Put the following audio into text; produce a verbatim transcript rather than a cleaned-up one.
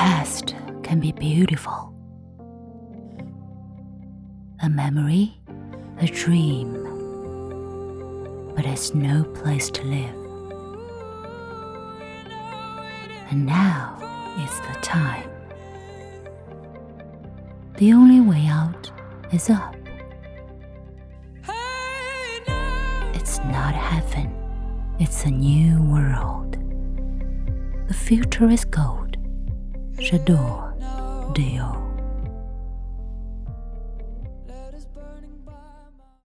past can be beautiful. A memory, a dream, but it's no place to live. And now is the time. The only way out is up. It's not heaven, it's a new world. The future is gold. J'adore Dior.